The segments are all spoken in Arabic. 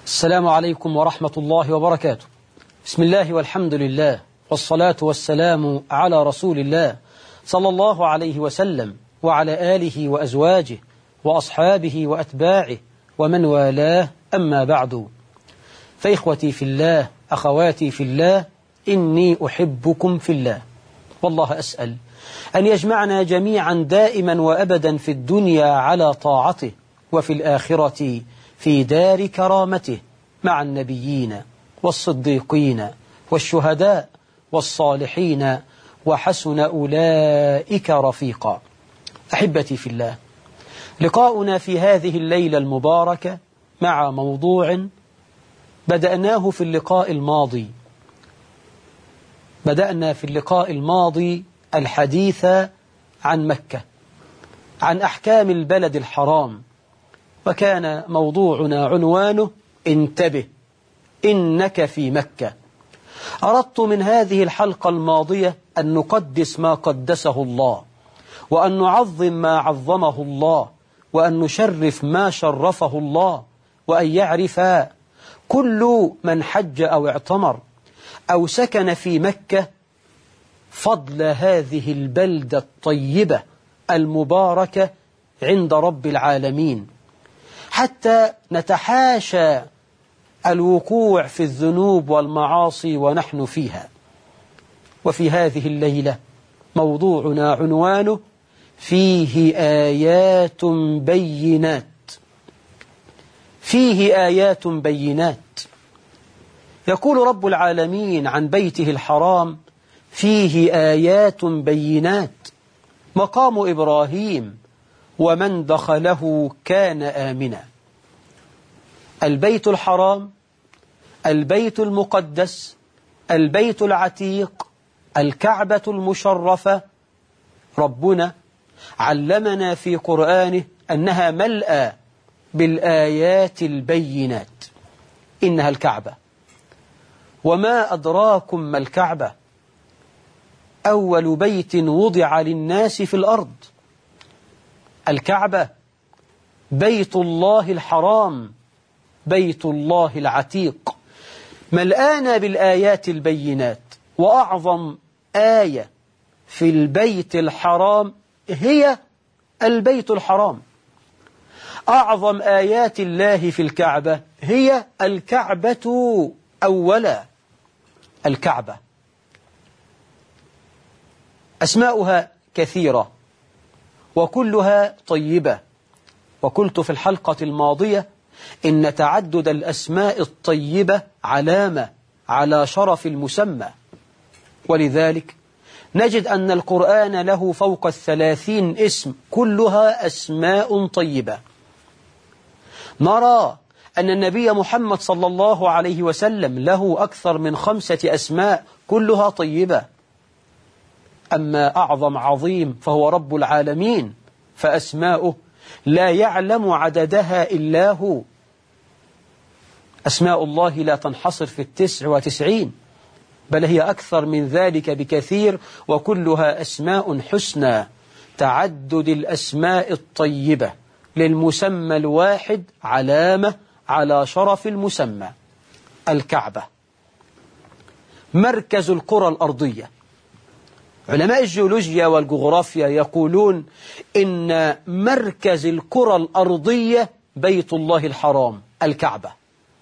السلام عليكم ورحمة الله وبركاته. بسم الله والحمد لله والصلاة والسلام على رسول الله صلى الله عليه وسلم وعلى آله وأزواجه وأصحابه وأتباعه ومن والاه، أما بعد. فإخوتي في الله، أخواتي في الله، إني أحبكم في الله، والله أسأل أن يجمعنا جميعا دائما وأبدا في الدنيا على طاعته، وفي الآخرة في دار كرامته مع النبيين والصديقين والشهداء والصالحين، وحسن أولئك رفيقا. أحبتي في الله، لقاؤنا في هذه الليلة المباركة مع موضوع بدأناه في اللقاء الماضي. بدأنا في اللقاء الماضي الحديث عن مكة، عن أحكام البلد الحرام، وكان موضوعنا عنوانه انتبه إنك في مكة. أردت من هذه الحلقة الماضية أن نقدس ما قدسه الله، وأن نعظم ما عظمه الله، وأن نشرف ما شرفه الله، وأن يعرف كل من حج أو اعتمر أو سكن في مكة فضل هذه البلدة الطيبة المباركة عند رب العالمين، حتى نتحاشى الوقوع في الذنوب والمعاصي ونحن فيها. وفي هذه الليلة موضوعنا عنوانه فيه آيات بينات. فيه آيات بينات. يقول رب العالمين عن بيته الحرام فيه آيات بينات. مقام إبراهيم ومن دخله كان آمنا. البيت الحرام، البيت المقدس، البيت العتيق، الكعبة المشرفة، ربنا علمنا في قرآنه أنها ملأى بالآيات البينات. إنها الكعبة. وما أدراكم ما الكعبة؟ أول بيت وضع للناس في الأرض. الكعبة بيت الله الحرام، بيت الله العتيق، ملآنا بالآيات البينات. وأعظم آية في البيت الحرام هي البيت الحرام. أعظم آيات الله في الكعبة هي الكعبة أولا. الكعبة أسماؤها كثيرة وكلها طيبة. وقلت في الحلقة الماضية إن تعدد الأسماء الطيبة علامة على شرف المسمى، ولذلك نجد أن القرآن له فوق 30 اسم كلها أسماء طيبة. نرى أن النبي محمد صلى الله عليه وسلم له أكثر من 5 أسماء كلها طيبة. أما أعظم عظيم فهو رب العالمين، فأسماؤه لا يعلم عددها إلا هو. أسماء الله لا تنحصر في 99، بل هي أكثر من ذلك بكثير، وكلها أسماء حسنى. تعدد الأسماء الطيبة للمسمى الواحد علامة على شرف المسمى. الكعبة مركز الكرة الأرضية. علماء الجيولوجيا والجغرافيا يقولون إن مركز الكرة الأرضية بيت الله الحرام، الكعبة.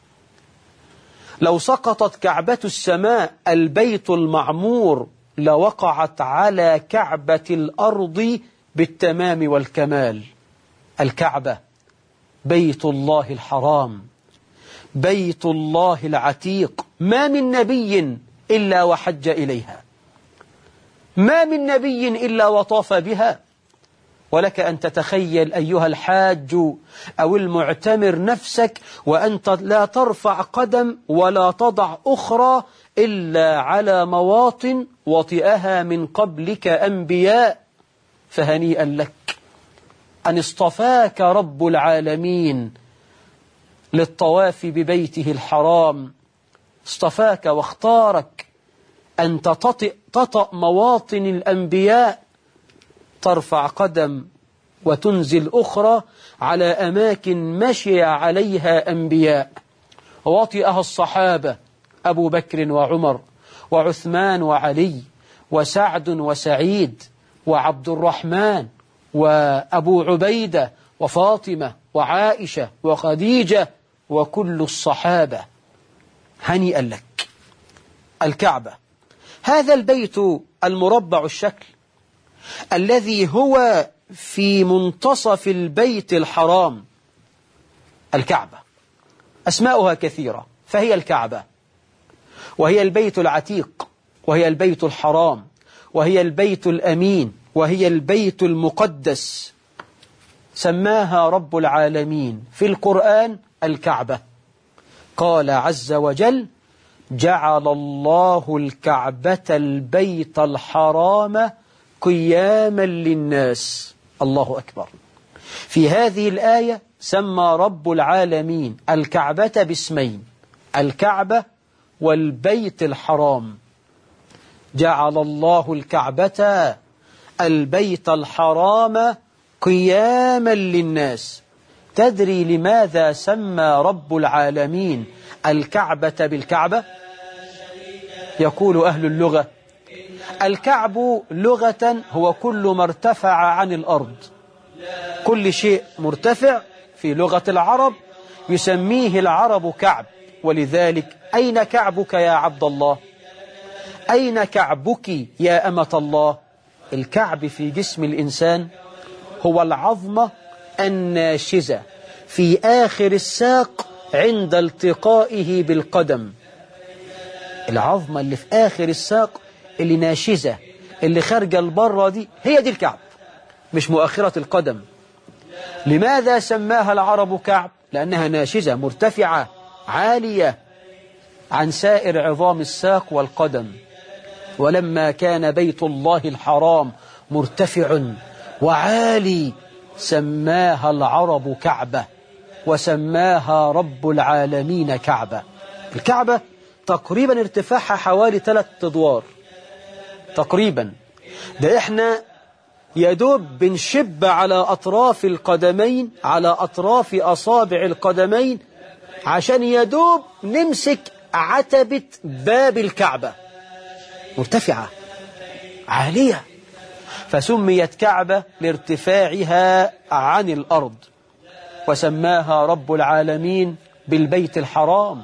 لو سقطت كعبة السماء البيت المعمور لوقعت على كعبة الأرض بالتمام والكمال. الكعبة بيت الله الحرام، بيت الله العتيق. ما من نبي إلا وحج إليها، ما من نبي إلا وطاف بها. ولك أن تتخيل أيها الحاج أو المعتمر نفسك وأنت لا ترفع قدم ولا تضع أخرى إلا على مواطن وطئها من قبلك أنبياء. فهنيئا لك أن اصطفاك رب العالمين للطواف ببيته الحرام. اصطفاك واختارك أن تطأ مواطن الأنبياء، ترفع قدم وتنزل أخرى على أماكن مشي عليها أنبياء. ووطئها الصحابة أبو بكر وعمر وعثمان وعلي وسعد وسعيد وعبد الرحمن وأبو عبيدة وفاطمة وعائشة وخديجة وكل الصحابة. هنيئا لك. الكعبة، هذا البيت المربع الشكل الذي هو في منتصف البيت الحرام. الكعبة أسماؤها كثيرة، فهي الكعبة، وهي البيت العتيق، وهي البيت الحرام، وهي البيت الأمين، وهي البيت المقدس. سماها رب العالمين في القرآن الكعبة. قال عز وجل: جعل الله الكعبة البيت الحرام قياما للناس. الله أكبر. في هذه الآية سمى رب العالمين الكعبة باسمين: الكعبة والبيت الحرام. جعل الله الكعبة البيت الحرام قياما للناس. تدري لماذا سمى رب العالمين الكعبة بالكعبة؟ يقول أهل اللغة: الكعب لغة هو كل ما ارتفع عن الأرض. كل شيء مرتفع في لغة العرب يسميه العرب كعب. ولذلك أين كعبك يا عبد الله؟ أين كعبك يا أمة الله؟ الكعب في جسم الإنسان هو العظمة الناشزة في آخر الساق عند التقائه بالقدم. العظمة اللي في آخر الساق اللي ناشزة اللي خارجة البرة دي، هي دي الكعب، مش مؤخرة القدم. لماذا سماها العرب كعب؟ لأنها ناشزة مرتفعة عالية عن سائر عظام الساق والقدم. ولما كان بيت الله الحرام مرتفع وعالي سماها العرب كعبة، وسماها رب العالمين كعبة. الكعبة تقريبا ارتفاعها حوالي 3 أدوار تقريبا. ده احنا يدوب بنشب على أطراف القدمين، على أطراف أصابع القدمين، عشان يدوب نمسك عتبة باب الكعبة. مرتفعة عالية، فسميت كعبة لارتفاعها عن الأرض. وسماها رب العالمين بالبيت الحرام.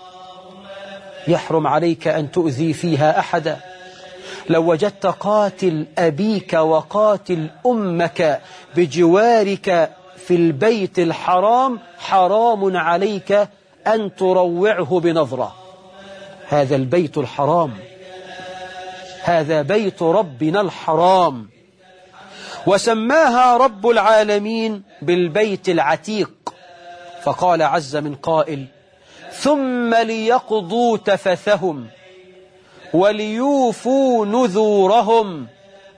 يحرم عليك أن تؤذي فيها أحدا. لو وجدت قاتل أبيك وقاتل أمك بجوارك في البيت الحرام، حرام عليك أن تروعه بنظرة. هذا البيت الحرام، هذا بيت ربنا الحرام. وسماها رب العالمين بالبيت العتيق. فقال عز من قائل: ثم ليقضوا تفثهم وليوفوا نذورهم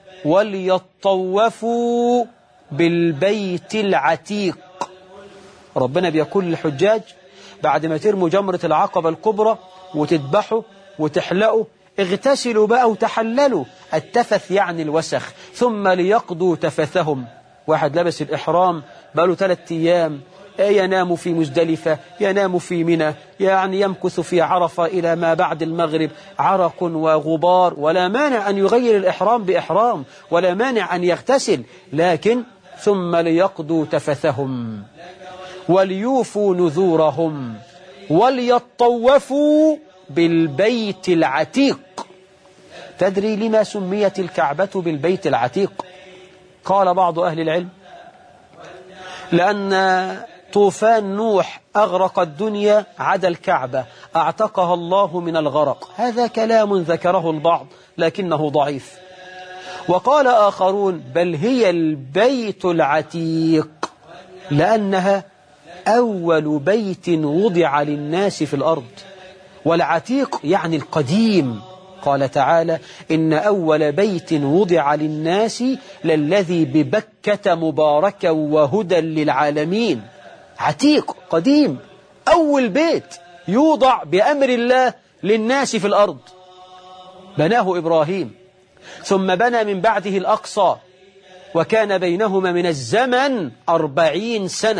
وليطوفوا بالبيت العتيق. ربنا بيقول للحجاج بعد ما ترموا جمرة العقبة الكبرى وتذبحوا وتحلقوا: اغتسلوا بقى وتحللوا. التفث يعني الوسخ. ثم ليقضوا تفثهم. واحد لبس الإحرام بقاله 3 أيام، ينام في مزدلفة، ينام في منى، يعني يمكث في عرفة إلى ما بعد المغرب، عرق وغبار. ولا مانع أن يغير الإحرام بإحرام، ولا مانع أن يغتسل، لكن ثم ليقضوا تفثهم وليوفوا نذورهم وليطوفوا بالبيت العتيق. تدري لما سميت الكعبة بالبيت العتيق؟ قال بعض أهل العلم: لأن طوفان نوح أغرق الدنيا عدا الكعبة، أعتقها الله من الغرق. هذا كلام ذكره البعض لكنه ضعيف. وقال آخرون: بل هي البيت العتيق لأنها أول بيت وضع للناس في الأرض. والعتيق يعني القديم. قال تعالى: إن أول بيت وضع للناس للذي ببكة مباركا وهدى للعالمين. عتيق قديم، أول بيت يوضع بأمر الله للناس في الأرض. بناه إبراهيم، ثم بنى من بعده الأقصى، وكان بينهما من الزمن 40 سنة،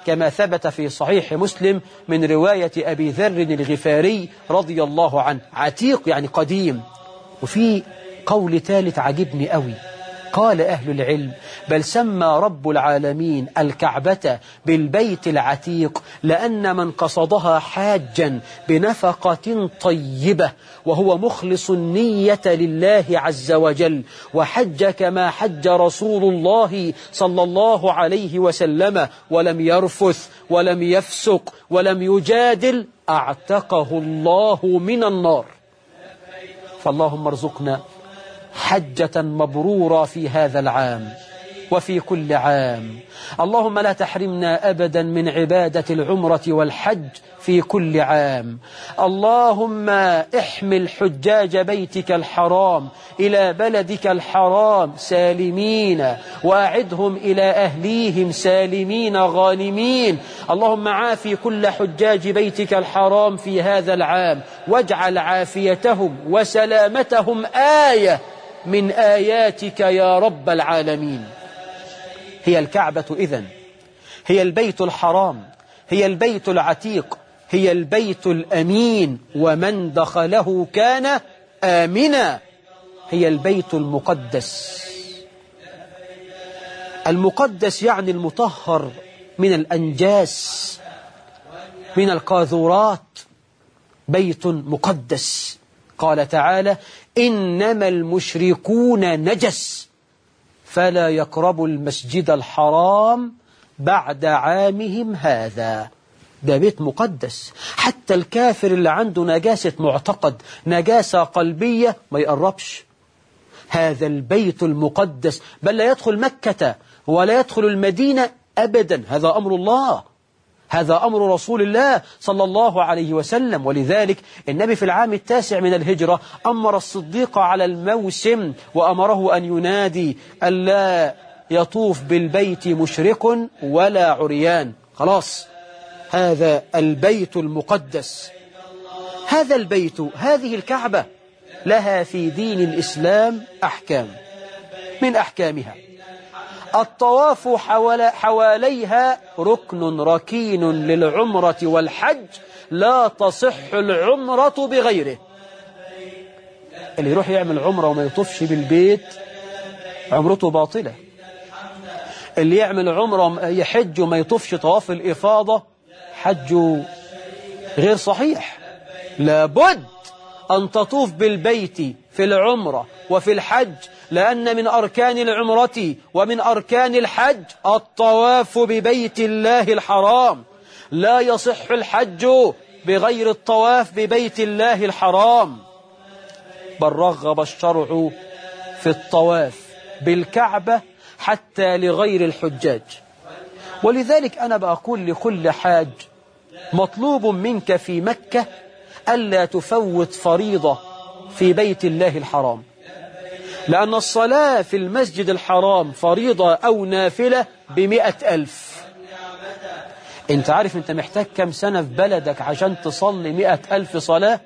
كما ثبت في صحيح مسلم من رواية أبي ذر الغفاري رضي الله عنه. عتيق يعني قديم. وفي قول ثالث عجبني قوي، قال أهل العلم بل سمى رب العالمين الكعبة بالبيت العتيق لأن من قصدها حاجا بنفقة طيبة وهو مخلص النية لله عز وجل وحج كما حج رسول الله صلى الله عليه وسلم ولم يرفث ولم يفسق ولم يجادل أعتقه الله من النار. فاللهم ارزقنا حجة مبرورة في هذا العام وفي كل عام. اللهم لا تحرمنا أبدا من عبادة العمرة والحج في كل عام. اللهم احمل حجاج بيتك الحرام إلى بلدك الحرام سالمين وأعدهم إلى أهليهم سالمين غانمين. اللهم عافي كل حجاج بيتك الحرام في هذا العام واجعل عافيتهم وسلامتهم آية من آياتك يا رب العالمين. هي الكعبة إذن هي البيت الحرام، هي البيت العتيق، هي البيت الأمين، ومن دخله كان آمنا. هي البيت المقدس. المقدس يعني المطهر من الأنجاس من القاذورات، بيت مقدس. قال تعالى إنما المشركون نجس فلا يقربوا المسجد الحرام بعد عامهم هذا. ده بيت مقدس، حتى الكافر اللي عنده نجاسة معتقد نجاسة قلبية ما يقربش. هذا البيت المقدس، بل لا يدخل مكة ولا يدخل المدينة أبدا. هذا أمر الله، هذا أمر رسول الله صلى الله عليه وسلم. ولذلك النبي في العام 9 من الهجرة أمر الصديق على الموسم وأمره أن ينادي ألا يطوف بالبيت مشرك ولا عريان. خلاص، هذا البيت المقدس. هذا البيت، هذه الكعبة لها في دين الإسلام أحكام. من أحكامها الطواف حواليها ركن ركين للعمرة والحج، لا تصح العمرة بغيره. اللي يروح يعمل عمرة وما يطوفش بالبيت عمرته باطلة. اللي يعمل عمرة يحج وما يطوفش طواف الإفاضة حجه غير صحيح. لابد أن تطوف بالبيت في العمرة وفي الحج، لأن من أركان العمرة ومن أركان الحج الطواف ببيت الله الحرام. لا يصح الحج بغير الطواف ببيت الله الحرام. بل رغب الشرع في الطواف بالكعبة حتى لغير الحجاج. ولذلك أنا بقول لكل حاج مطلوب منك في مكة ألا تفوت فريضة في بيت الله الحرام، لأن الصلاة في المسجد الحرام فريضة أو نافلة ب100,000. أنت عارف أنت محتاج كم سنة في بلدك عشان تصلي 100,000 صلاة؟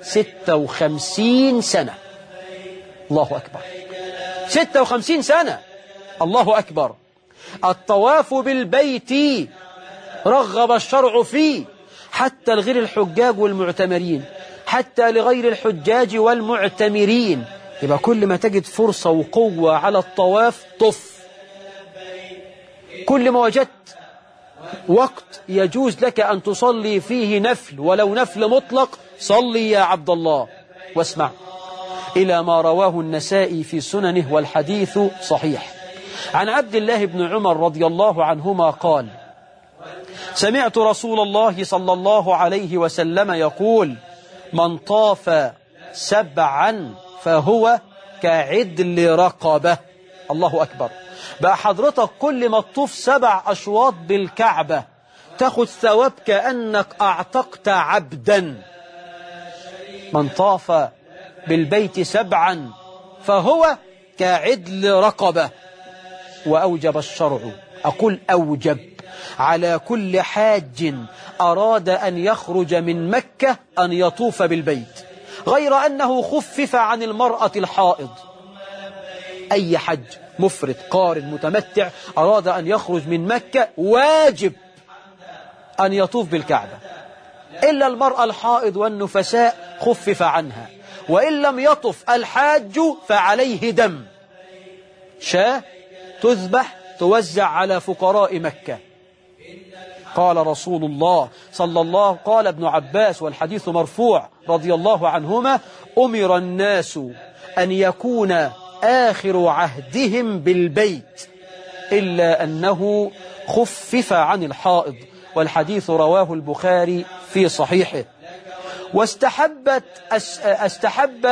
56 سنة. الله أكبر، 56 سنة. الله أكبر. الطواف بالبيت رغب الشرع فيه حتى لغير الحجاج والمعتمرين، حتى لغير الحجاج والمعتمرين. يبقى كل ما تجد فرصة وقوة على الطواف طف. كل ما وجدت وقت يجوز لك أن تصلي فيه نفل ولو نفل مطلق صلي يا عبد الله. واسمع إلى ما رواه النسائي في سننه والحديث صحيح. عن عبد الله بن عمر رضي الله عنهما قال سمعت رسول الله صلى الله عليه وسلم يقول من طاف 7 فهو كعدل رقبة. الله أكبر. بقى حضرتك كل ما تطوف 7 أشواط بالكعبة تاخد ثواب كأنك أعتقت عبدا. من طاف بالبيت 7 فهو كعدل رقبة. وأوجب الشرع، أقول أوجب، على كل حاج أراد أن يخرج من مكة أن يطوف بالبيت، غير أنه خفف عن المرأة الحائض. أي حج مفرد قارن متمتع أراد أن يخرج من مكة واجب أن يطوف بالكعبة، إلا المرأة الحائض والنفساء خفف عنها، وإن لم يطف الحاج فعليه دم، شاة تذبح توزع على فقراء مكة. قال رسول الله صلى الله قال ابن عباس والحديث مرفوع رضي الله عنهما: أمر الناس أن يكون آخر عهدهم بالبيت إلا أنه خفف عن الحائض، والحديث رواه البخاري في صحيحه. واستحب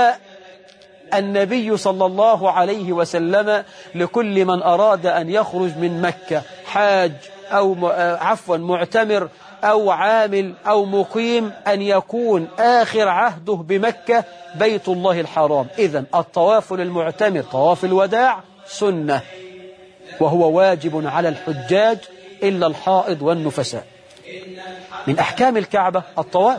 النبي صلى الله عليه وسلم لكل من أراد أن يخرج من مكة حاج أو معتمر أو عامل أو مقيم أن يكون آخر عهده بمكة بيت الله الحرام. إذن الطواف للمعتمر طواف الوداع سنة، وهو واجب على الحجاج إلا الحائض والنفساء. من أحكام الكعبة الطواف،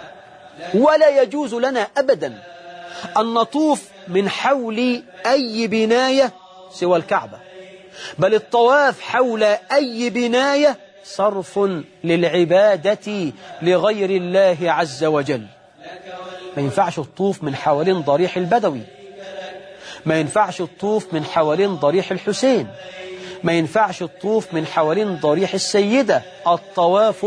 ولا يجوز لنا أبدا أن نطوف من حول أي بناية سوى الكعبة، بل الطواف حول أي بناية صرف للعبادة لغير الله عز وجل. ما ينفعش الطوف من حوالين ضريح البدوي، ما ينفعش الطوف من حوالين ضريح الحسين، ما ينفعش الطوف من حوالين ضريح السيدة. الطواف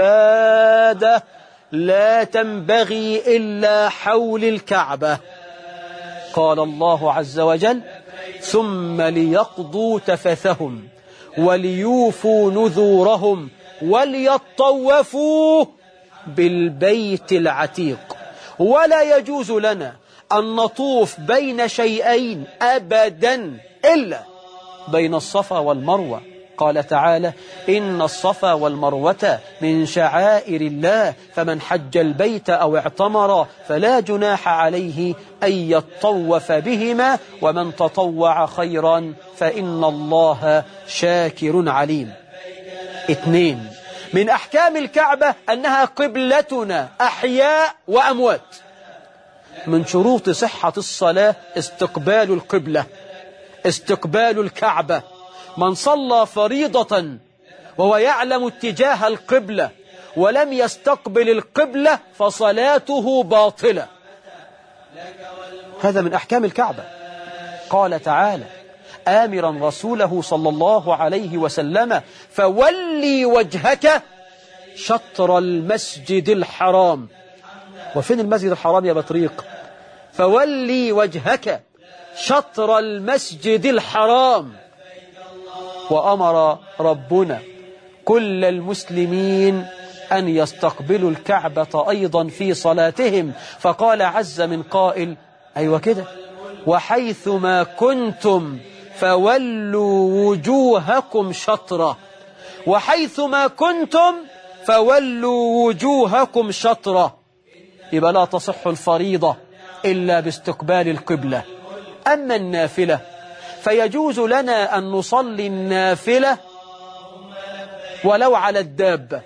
عبادة لا تنبغي إلا حول الكعبة. قال الله عز وجل: ثم ليقضوا تفثهم وليوفوا نذورهم وليطوفوا بالبيت العتيق. ولا يجوز لنا أن نطوف بين شيئين أبدا إلا بين الصفا والمروة. قال تعالى: إن الصفا والمروة من شعائر الله فمن حج البيت أو اعتمر فلا جناح عليه أن يطوف بهما ومن تطوع خيرا فإن الله شاكر عليم. 2. من أحكام الكعبة أنها قبلتنا أحياء وأموات. من شروط صحة الصلاة استقبال القبلة، استقبال الكعبة. من صلى فريضة وهو يعلم اتجاه القبلة ولم يستقبل القبلة فصلاته باطلة. هذا من أحكام الكعبة. قال تعالى آمرا رسوله صلى الله عليه وسلم: فولي وجهك شطر المسجد الحرام. وفين المسجد الحرام يا بطريق؟ فولي وجهك شطر المسجد الحرام. وأمر ربنا كل المسلمين أن يستقبلوا الكعبة أيضا في صلاتهم، فقال عز من قائل: أيوة كده، وحيثما كنتم فولوا وجوهكم شطرة. وحيثما كنتم فولوا وجوهكم شطرة. يبقى لا تصح الفريضة إلا باستقبال القبلة. أما النافلة فيجوز لنا أن نصلي النافلة ولو على الدابة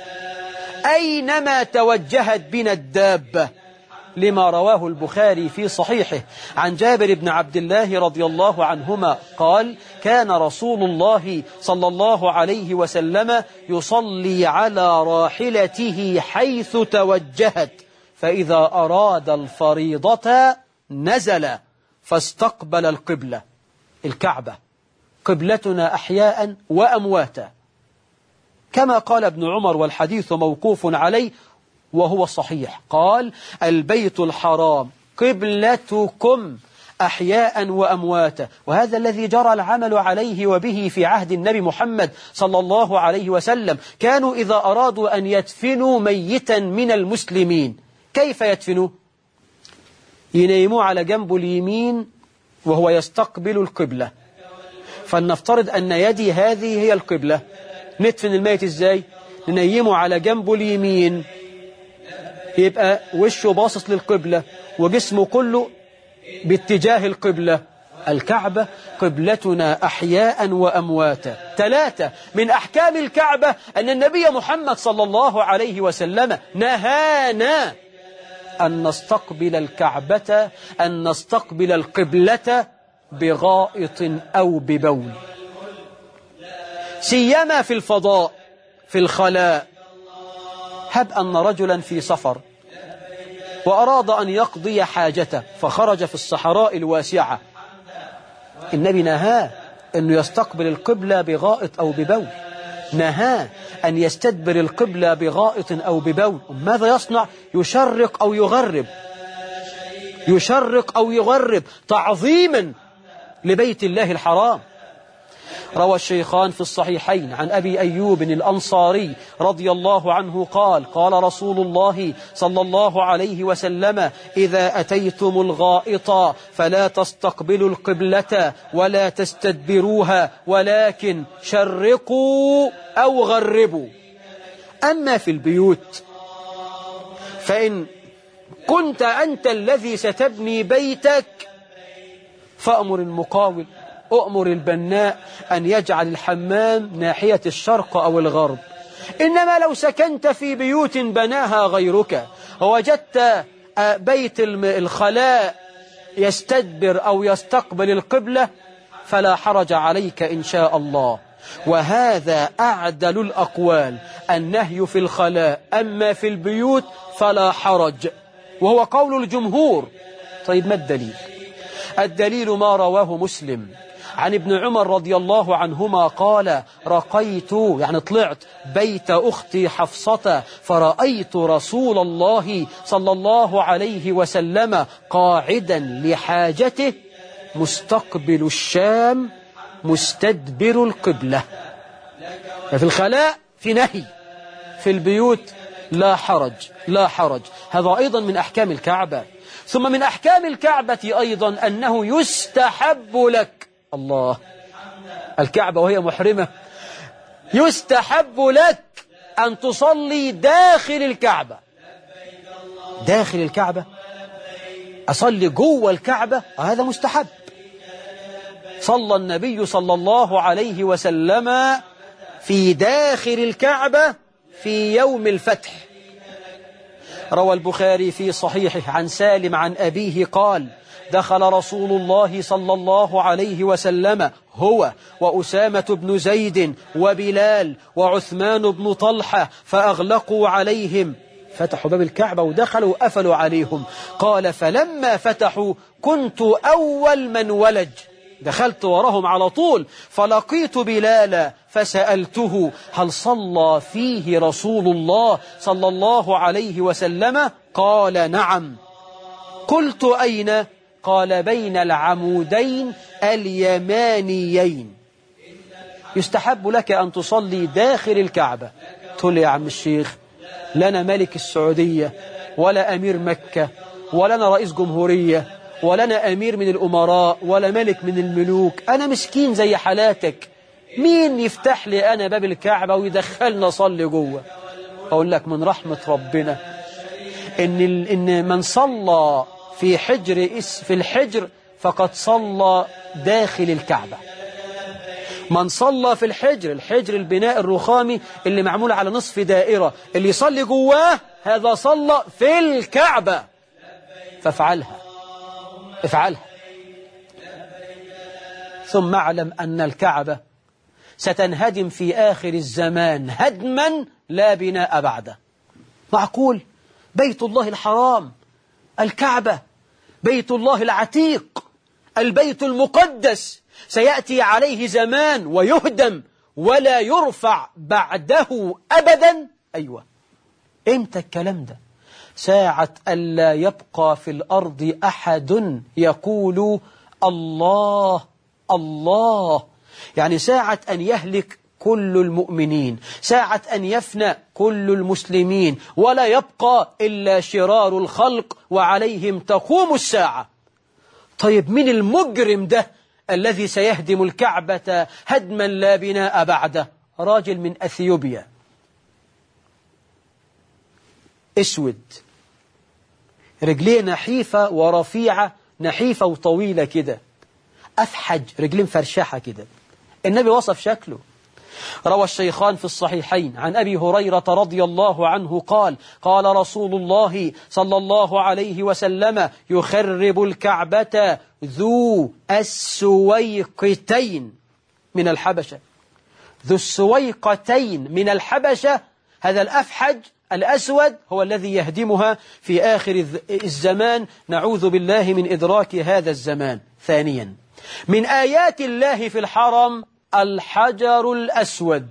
أينما توجهت بنا الدابة، لما رواه البخاري في صحيحه عن جابر بن عبد الله رضي الله عنهما قال: كان رسول الله صلى الله عليه وسلم يصلي على راحلته حيث توجهت، فإذا أراد الفريضة نزل فاستقبل القبلة. الكعبة قبلتنا أحياء وأمواتا، كما قال ابن عمر والحديث موقوف عليه وهو صحيح، قال: البيت الحرام قبلتكم أحياء وأمواتا. وهذا الذي جرى العمل عليه وبه في عهد النبي محمد صلى الله عليه وسلم. كانوا إذا أرادوا أن يدفنوا ميتا من المسلمين كيف يدفنوا؟ ينيموا على جنبه اليمين وهو يستقبل القبلة. فلنفترض أن يدي هذه هي القبلة، ندفن الميت إزاي؟ ننيمه على جنبه اليمين، يبقى وشه باصص للقبلة وجسمه كله باتجاه القبلة. الكعبة قبلتنا أحياء وأمواتا. 3. من أحكام الكعبة أن النبي محمد صلى الله عليه وسلم نهانا أن نستقبل الكعبة، أن نستقبل القبلة بغائط أو ببول، سيما في الفضاء في الخلاء. هب أن رجلا في سفر وأراد أن يقضي حاجته فخرج في الصحراء الواسعة، النبي نهاه أنه يستقبل القبلة بغائط أو ببول، نهاه أن يستدبر القبلة بغائط أو ببول. ماذا يصنع؟ يشرق أو يغرب، يشرق أو يغرب تعظيما لبيت الله الحرام. روى الشيخان في الصحيحين عن أبي أيوب الأنصاري رضي الله عنه قال: قال رسول الله صلى الله عليه وسلم: إذا أتيتم الغائط فلا تستقبلوا القبلة ولا تستدبروها ولكن شرقوا أو غربوا. أما في البيوت فإن كنت أنت الذي ستبني بيتك فأمر المقاول، أؤمر البناء أن يجعل الحمام ناحية الشرق أو الغرب. إنما لو سكنت في بيوت بناها غيرك ووجدت بيت الخلاء يستدبر أو يستقبل القبلة فلا حرج عليك إن شاء الله. وهذا أعدل الأقوال، النهي في الخلاء، أما في البيوت فلا حرج، وهو قول الجمهور. طيب ما الدليل؟ الدليل ما رواه مسلم عن ابن عمر رضي الله عنهما قال: رقيت، يعني طلعت، بيت أختي حفصة فرأيت رسول الله صلى الله عليه وسلم قاعدا لحاجته مستقبل الشام مستدبر القبلة. ففي الخلاء في نهي، في البيوت لا حرج، لا حرج. هذا أيضا من أحكام الكعبة. ثم من أحكام الكعبة أيضا أنه يستحب لك، الله، الكعبة وهي محرمة، يستحب لك أن تصلي داخل الكعبة. داخل الكعبة، أصلي جوه الكعبة، هذا مستحب. صلى النبي صلى الله عليه وسلم في داخل الكعبة في يوم الفتح. روى البخاري في صحيحه عن سالم عن أبيه قال: دخل رسول الله صلى الله عليه وسلم هو وأسامة بن زيد وبلال وعثمان بن طلحة فأغلقوا عليهم، فتحوا باب الكعبة ودخلوا وقفلوا عليهم. قال: فلما فتحوا كنت أول من ولج، دخلت وراهم على طول، فلقيت بلالا فسألته: هل صلى فيه رسول الله صلى الله عليه وسلم؟ قال: نعم. قلت: أين؟ قال: بين العمودين اليمانيين. يستحب لك أن تصلي داخل الكعبة. تقول يا عم الشيخ، لنا ملك السعودية ولا أمير مكة ولنا رئيس جمهورية ولنا أمير من الأمراء ولا ملك من الملوك، أنا مسكين زي حالاتك، مين يفتح لي أنا باب الكعبة ويدخلنا صلي جوه؟ أقول لك من رحمة ربنا إن من صلى في الحجر فقد صلى داخل الكعبة. من صلى في الحجر البناء الرخامي اللي معمول على نصف دائرة، اللي يصلي جواه هذا صلى في الكعبة. فافعلها، افعلها. ثم اعلم أن الكعبة ستنهدم في آخر الزمان هدما لا بناء بعده. معقول؟ بيت الله الحرام، الكعبة، بيت الله العتيق، البيت المقدس، سيأتي عليه زمان ويهدم ولا يرفع بعده أبدا. أيوة، إمتى الكلام ده؟ ساعة ألا يبقى في الأرض أحد يقول الله الله، يعني ساعة أن يهلك كل المؤمنين، ساعة أن يفنى كل المسلمين ولا يبقى إلا شرار الخلق وعليهم تقوم الساعة. طيب من المجرم ده الذي سيهدم الكعبة هدما لا بناء بعده؟ راجل من أثيوبيا، اسود، رجليه نحيفة ورفيعة، نحيفة وطويلة كده، أفحج، رجلين فرشحة كده. النبي وصف شكله. روى الشيخان في الصحيحين عن أبي هريرة رضي الله عنه قال: قال رسول الله صلى الله عليه وسلم: يخرب الكعبة ذو السويقتين من الحبشة. ذو السويقتين من الحبشة، هذا الأفحج الأسود هو الذي يهدمها في آخر الزمان، نعوذ بالله من إدراك هذا الزمان. ثانيا، من آيات الله في الحرم الحجر الأسود.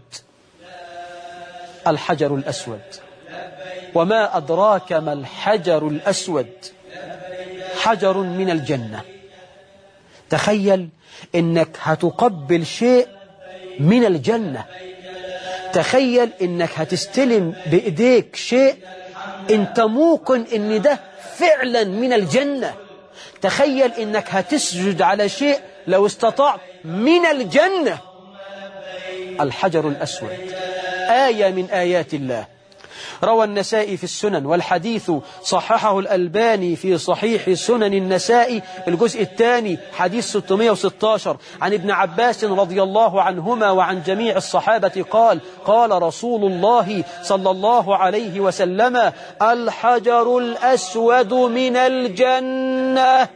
الحجر الأسود، وما أدراك ما الحجر الأسود؟ حجر من الجنة. تخيل إنك هتقبل شيء من الجنة، تخيل إنك هتستلم بإيديك شيء أنت موقن إن ده فعلا من الجنة، تخيل إنك هتسجد على شيء لو استطعت من الجنة. الحجر الأسود آية من آيات الله. روى النسائي في السنن، والحديث صححه الألباني في صحيح سنن النسائي الجزء الثاني حديث 616 عن ابن عباس رضي الله عنهما وعن جميع الصحابة قال: قال رسول الله صلى الله عليه وسلم: الحجر الأسود من الجنة.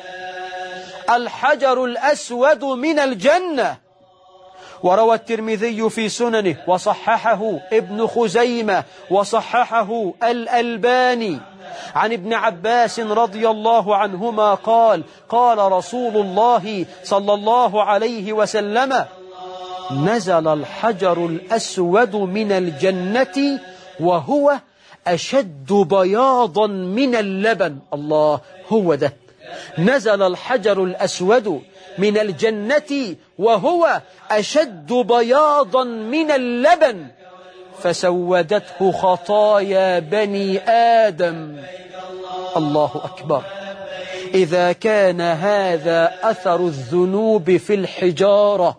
الحجر الأسود من الجنة. وروى الترمذي في سننه وصححه ابن خزيمة وصححه الألباني عن ابن عباس رضي الله عنهما قال: قال رسول الله صلى الله عليه وسلم: نزل الحجر الأسود من الجنة وهو أشد بياضا من اللبن. الله، هو ده، نزل الحجر الأسود من الجنة وهو أشد بياضا من اللبن فسودته خطايا بني آدم. الله أكبر. إذا كان هذا أثر الذنوب في الحجارة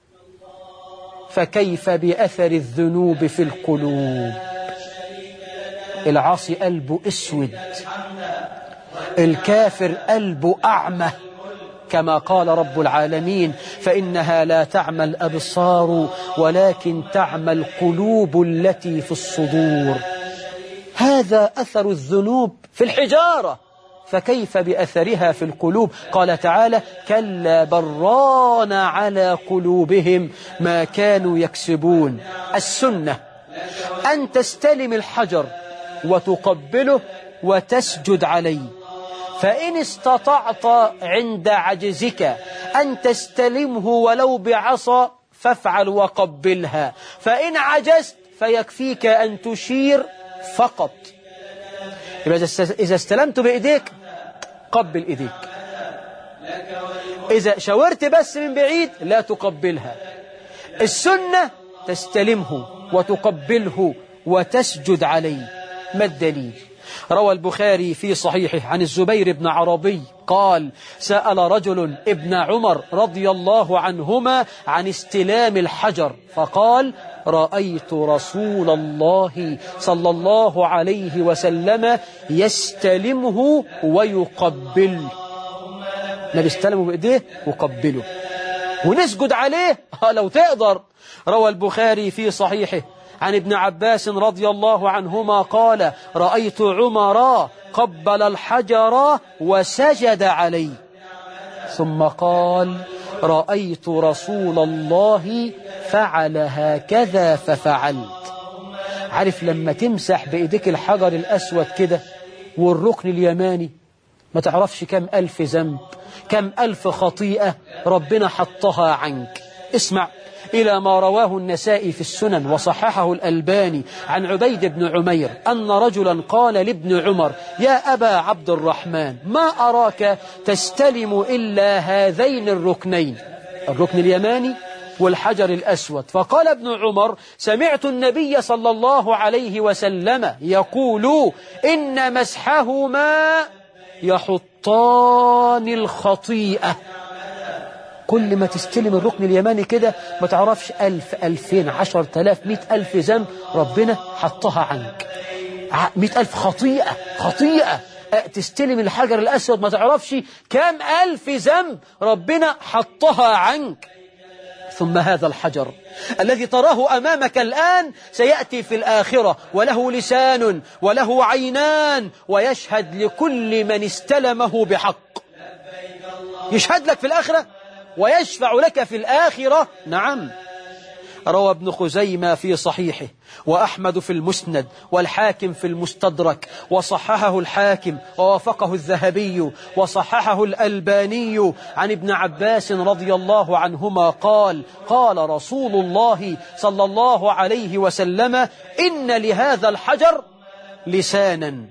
فكيف بأثر الذنوب في القلوب؟ العاصي قلبه أسود، الكافر قلبه أعمى، كما قال رب العالمين: فإنها لا تعمى الأبصار ولكن تعمى القلوب التي في الصدور. هذا أثر الذنوب في الحجارة، فكيف بأثرها في القلوب؟ قال تعالى: كلا بران على قلوبهم ما كانوا يكسبون. السنة أن تستلم الحجر وتقبله وتسجد عليه، فإن استطعت عند عجزك أن تستلمه ولو بعصا فافعل وقبلها، فإن عجزت فيكفيك أن تشير فقط. إذا استلمت بإيديك قبل إيديك، إذا شاورت بس من بعيد لا تقبلها. السنة تستلمه وتقبله وتسجد عليه. ما الدليل؟ روى البخاري في صحيحه عن الزبير بن عربي قال: سأل رجل ابن عمر رضي الله عنهما عن استلام الحجر فقال: رأيت رسول الله صلى الله عليه وسلم يستلمه ويقبله. نبي استلمه بإيديه وقبله ونسجد عليه لو تقدر. روى البخاري في صحيحه عن ابن عباس رضي الله عنهما قال: رأيت عمر قبل الحجر وسجد عليه، ثم قال: رأيت رسول الله فعل هكذا ففعلت. عارف لما تمسح بإيديك الحجر الأسود كده والركن اليماني، ما تعرفش كم ألف ذنب، كم ألف خطيئة ربنا حطها عنك. اسمع إلى ما رواه النسائي في السنن وصححه الألباني عن عبيد بن عمير أن رجلا قال لابن عمر: يا أبا عبد الرحمن، ما أراك تستلم إلا هذين الركنين، الركن اليماني والحجر الأسود. فقال ابن عمر: سمعت النبي صلى الله عليه وسلم يقول: إن مسحهما يحطان الخطيئة. كل ما تستلم الركن اليماني كده ما تعرفش 1000 2000 10000 100,000 ذنب ربنا حطها عنك، 100,000 خطيئة. تستلم الحجر الأسود ما تعرفش كم 1000 ذنب ربنا حطها عنك. ثم هذا الحجر الذي تراه أمامك الآن سيأتي في الآخرة وله لسان وله عينان ويشهد لكل من استلمه بحق. يشهد لك في الآخرة ويشفع لك في الآخرة. نعم. روى ابن خزيمة في صحيحه، وأحمد في المسند، والحاكم في المستدرك، وصححه الحاكم ووافقه الذهبي، وصححه الألباني عن ابن عباس رضي الله عنهما قال: قال رسول الله صلى الله عليه وسلم: إن لهذا الحجر لسانا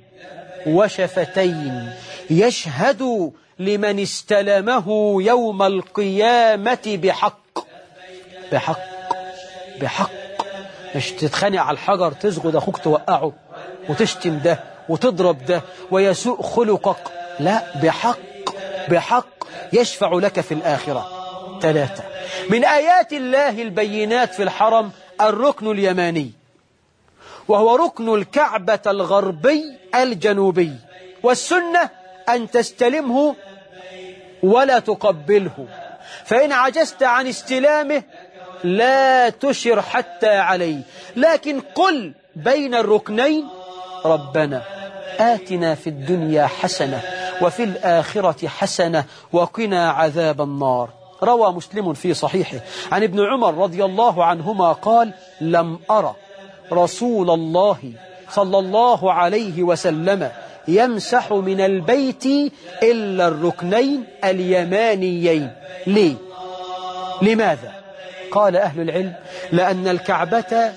وشفتين يشهد لمن استلمه يوم القيامة بحق. بحق بحق. مش تتخانق على الحجر، تزغد أخوك توقعه وتشتم ده وتضرب ده ويسوء خلقك، لا، بحق. بحق يشفع لك في الآخرة. 3 من آيات الله البينات في الحرم الركن اليماني، وهو ركن الكعبة الغربي الجنوبي، والسنة أن تستلمه ولا تقبله، فإن عجزت عن استلامه لا تشر حتى عليه، لكن قل بين الركنين: ربنا آتنا في الدنيا حسنة وفي الآخرة حسنة وقنا عذاب النار. روى مسلم في صحيحه عن ابن عمر رضي الله عنهما قال: لم أرى رسول الله صلى الله عليه وسلم يمسح من البيت إلا الركنين اليمانيين. ليه؟ لماذا؟ قال أهل العلم: لأن الكعبة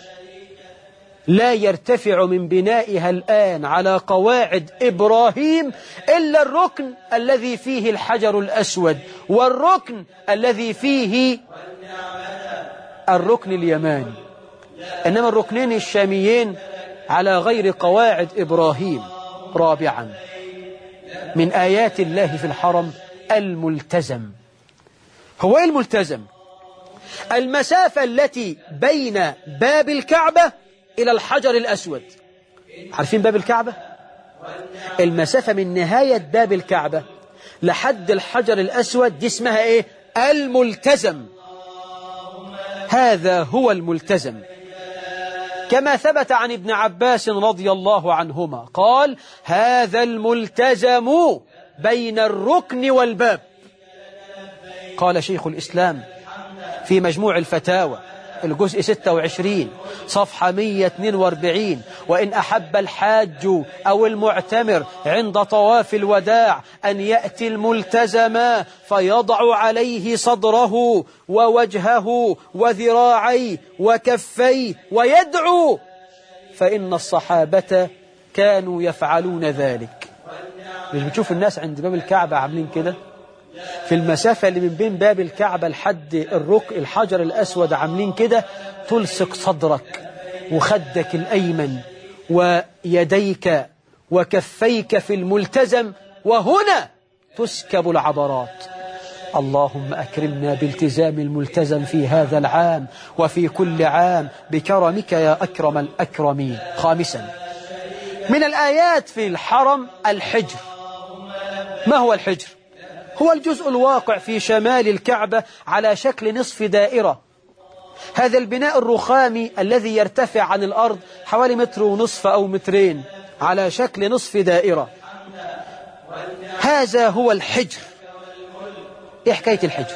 لا يرتفع من بنائها الآن على قواعد إبراهيم إلا الركن الذي فيه الحجر الأسود، والركن الذي فيه الركن اليماني، إنما الركنين الشاميين على غير قواعد إبراهيم. 4 من آيات الله في الحرم الملتزم. هو إيه الملتزم؟ المسافة التي بين باب الكعبة إلى الحجر الأسود. عارفين باب الكعبة؟ المسافة من نهاية باب الكعبة لحد الحجر الأسود دي اسمها إيه؟ الملتزم. هذا هو الملتزم، كما ثبت عن ابن عباس رضي الله عنهما قال: هذا الملتزم بين الركن والباب. قال شيخ الإسلام في مجموع الفتاوى الجزء 26 صفحة 142: وإن أحب الحاج أو المعتمر عند طواف الوداع أن يأتي الملتزم فيضع عليه صدره ووجهه وذراعيه وكفيه ويدعو، فإن الصحابة كانوا يفعلون ذلك. مش بتشوف الناس عند باب الكعبة عاملين كده؟ في المسافة اللي من بين باب الكعبة لحد الحجر الأسود عاملين كده، تلصق صدرك وخدك الأيمن ويديك وكفيك في الملتزم، وهنا تسكب العبرات. اللهم أكرمنا بالتزام الملتزم في هذا العام وفي كل عام بكرمك يا أكرم الأكرمين. 5 من الآيات في الحرم الحجر. ما هو الحجر؟ هو الجزء الواقع في شمال الكعبة على شكل نصف دائرة. هذا البناء الرخامي الذي يرتفع عن الأرض حوالي 1.5 أو 2 على شكل نصف دائرة، هذا هو الحجر. إيه حكاية الحجر؟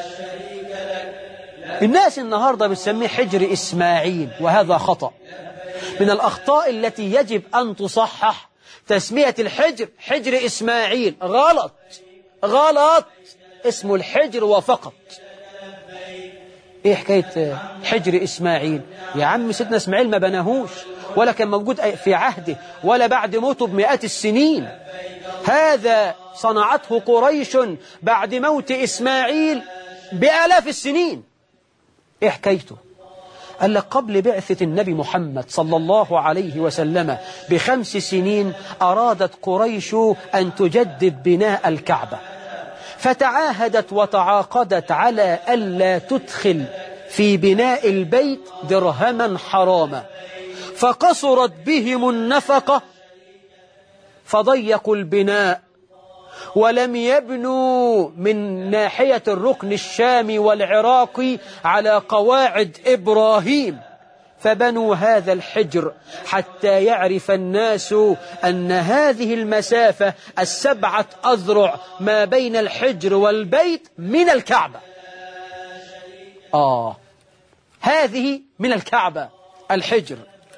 الناس النهاردة بتسميه حجر إسماعيل، وهذا خطأ. من الأخطاء التي يجب أن تصحح تسمية الحجر حجر إسماعيل. غلط غلط، اسمه الحجر وفقط. ايه حكاية حجر إسماعيل؟ يا عم سيدنا إسماعيل ما بناهوش ولا كان موجود في عهده ولا بعد موته ب100 السنين. هذا صنعته قريش بعد موت إسماعيل ب1000 السنين. ايه حكايته؟ قال لك قبل بعثة النبي محمد صلى الله عليه وسلم ب5 سنين أرادت قريش أن تجدد بناء الكعبة، فتعاهدت وتعاقدت على ألا تدخل في بناء البيت درهما حراما، فقصرت بهم النفقة فضيقوا البناء ولم يبنوا من ناحية الركن الشامي والعراقي على قواعد إبراهيم، فبنوا هذا الحجر حتى يعرف الناس أن هذه المسافة 7 أذرع ما بين الحجر والبيت من الكعبة. هذه من الكعبة الحجر.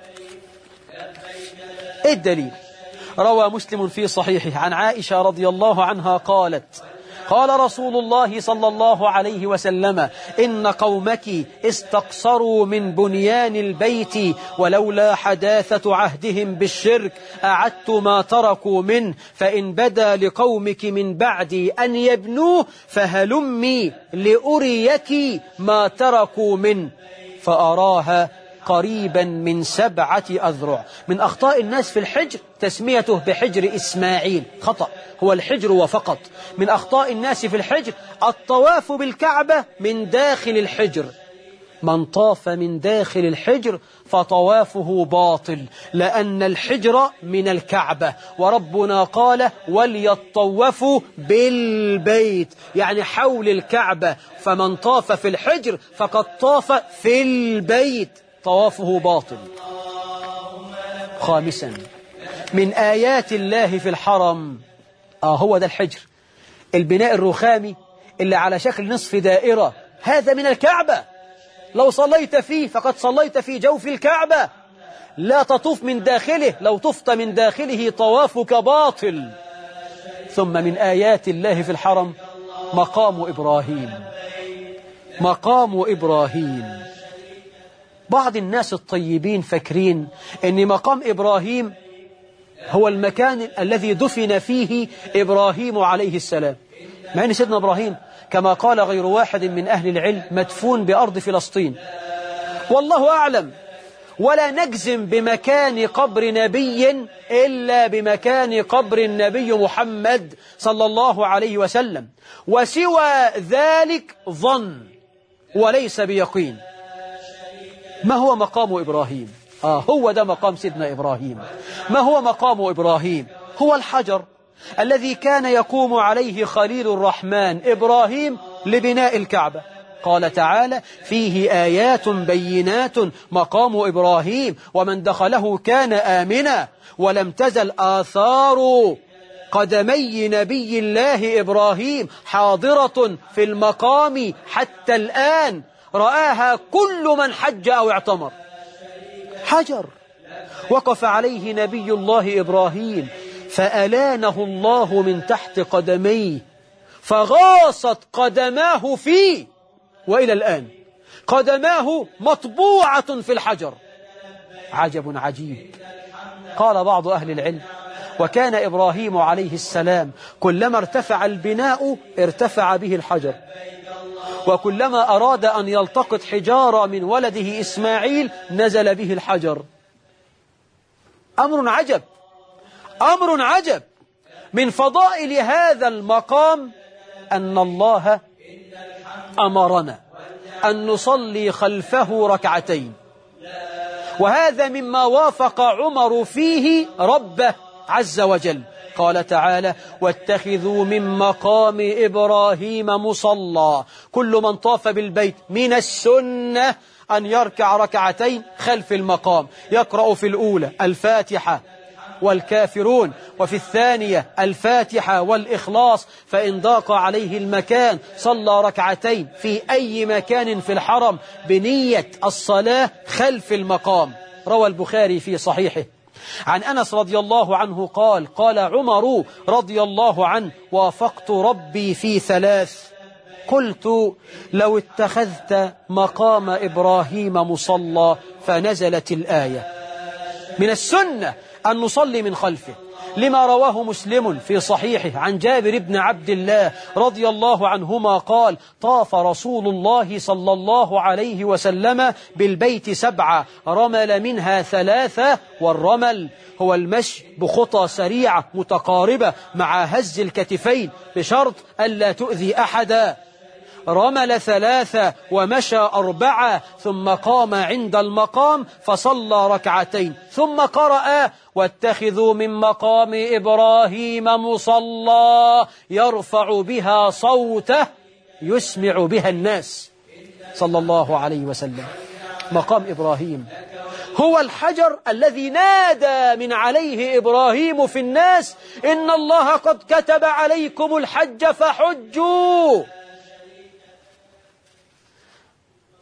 إيه الدليل؟ روى مسلم في صحيحه عن عائشة رضي الله عنها قالت: قال رسول الله صلى الله عليه وسلم: إن قومك استقصروا من بنيان البيت، ولولا حداثة عهدهم بالشرك أعدت ما تركوا منه، فإن بدا لقومك من بعدي أن يبنوه فهلمي لأريك ما تركوا منه، فأراها قريبا من 7 أذرع. من أخطاء الناس في الحجر تسميته بحجر إسماعيل، خطأ، هو الحجر وفقط. من أخطاء الناس في الحجر الطواف بالكعبة من داخل الحجر. من طاف من داخل الحجر فطوافه باطل، لأن الحجر من الكعبة، وربنا قال: وليطوفوا بالبيت، يعني حول الكعبة. فمن طاف في الحجر فقد طاف في البيت، طوافه باطل. خامسا، من آيات الله في الحرم هو ده الحجر، البناء الرخامي اللي على شكل نصف دائرة، هذا من الكعبة. لو صليت فيه فقد صليت في جوف الكعبة، لا تطوف من داخله، لو طفت من داخله طوافك باطل. ثم من آيات الله في الحرم مقام إبراهيم. مقام إبراهيم، بعض الناس الطيبين فاكرين أن مقام إبراهيم هو المكان الذي دفن فيه إبراهيم عليه السلام، مع أن سيدنا إبراهيم كما قال غير واحد من أهل العلم مدفون بأرض فلسطين، والله أعلم. ولا نجزم بمكان قبر نبي إلا بمكان قبر النبي محمد صلى الله عليه وسلم، وسوى ذلك ظن وليس بيقين. ما هو مقام إبراهيم؟ هو ده مقام سيدنا إبراهيم. ما هو مقام إبراهيم؟ هو الحجر الذي كان يقوم عليه خليل الرحمن إبراهيم لبناء الكعبة. قال تعالى: فيه آيات بينات مقام إبراهيم ومن دخله كان آمنا ولم تزل آثار قدمي نبي الله إبراهيم حاضرة في المقام حتى الآن، رآها كل من حج أو اعتمر. حجر وقف عليه نبي الله إبراهيم فألانه الله من تحت قدميه، فغاصت قدماه فيه، وإلى الآن قدماه مطبوعة في الحجر. عجب عجيب. قال بعض أهل العلم: وكان إبراهيم عليه السلام كلما ارتفع البناء ارتفع به الحجر، وكلما أراد أن يلتقط حجارة من ولده إسماعيل نزل به الحجر. أمر عجب، أمر عجب. من فضائل هذا المقام أن الله أمرنا أن نصلي خلفه ركعتين، وهذا مما وافق عمر فيه ربه عز وجل. قال تعالى: واتخذوا من مقام إبراهيم مصلى. كل من طاف بالبيت من السنة أن يركع ركعتين خلف المقام، يقرأ في الأولى الفاتحة والكافرون، وفي الثانية الفاتحة والإخلاص، فإن ضاق عليه المكان صلى ركعتين في أي مكان في الحرم بنية الصلاة خلف المقام. روى البخاري في صحيحه عن أنس رضي الله عنه قال: قال عمر رضي الله عنه: وافقت ربي في 3، قلت: لو اتخذت مقام إبراهيم مصلى، فنزلت الآية. من السنة أن نصلي من خلفه، لما رواه مسلم في صحيحه عن جابر بن عبد الله رضي الله عنهما قال: طاف رسول الله صلى الله عليه وسلم بالبيت 7، رمل منها 3، والرمل هو المشي بخطى سريعة متقاربة مع هز الكتفين بشرط ألا تؤذي أحدا. رمل 3 ومشى 4، ثم قام عند المقام فصلى ركعتين، ثم قرأ: واتخذوا من مقام إبراهيم مصلى يرفع بها صوته يسمع بها الناس، صلى الله عليه وسلم. مقام إبراهيم هو الحجر الذي نادى من عليه إبراهيم في الناس: إن الله قد كتب عليكم الحج فحجوا.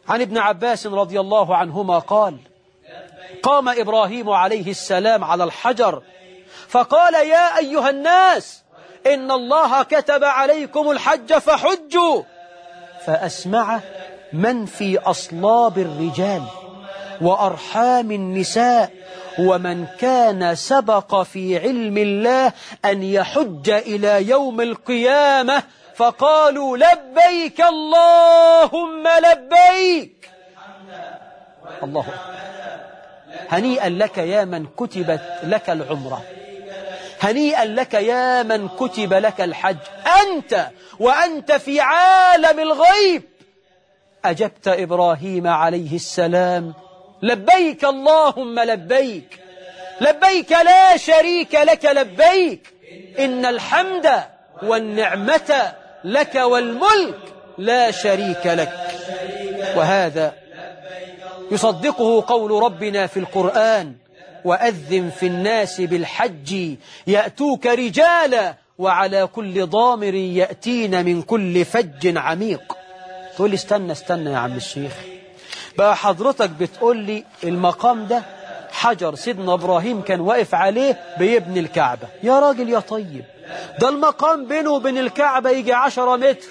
عن ابن عباس رضي الله عنهما قال: قام إبراهيم عليه السلام على الحجر فقال: يا أيها الناس إن الله كتب عليكم الحج فحجوا، فأسمع من في أصلاب الرجال وأرحام النساء ومن كان سبق في علم الله أن يحج إلى يوم القيامة، فقالوا: لبيك اللهم لبيك. الله أكبر. هنيئا لك يا من كتبت لك العمرة، هنيئا لك يا من كتب لك الحج، أنت وأنت في عالم الغيب أجبت إبراهيم عليه السلام: لبيك اللهم لبيك، لبيك لا شريك لك لبيك، إن الحمد والنعمة لك والملك لا شريك لك. وهذا يصدقه قول ربنا في القرآن: وأذن في الناس بالحج يأتوك رجالا وعلى كل ضامر يأتين من كل فج عميق. تقول لي استنى يا عم الشيخ، بقى حضرتك بتقول لي المقام ده حجر سيدنا إبراهيم كان واقف عليه بيبني الكعبة. يا راجل يا طيب، ده المقام بينه وبين الكعبة يجي 10 متر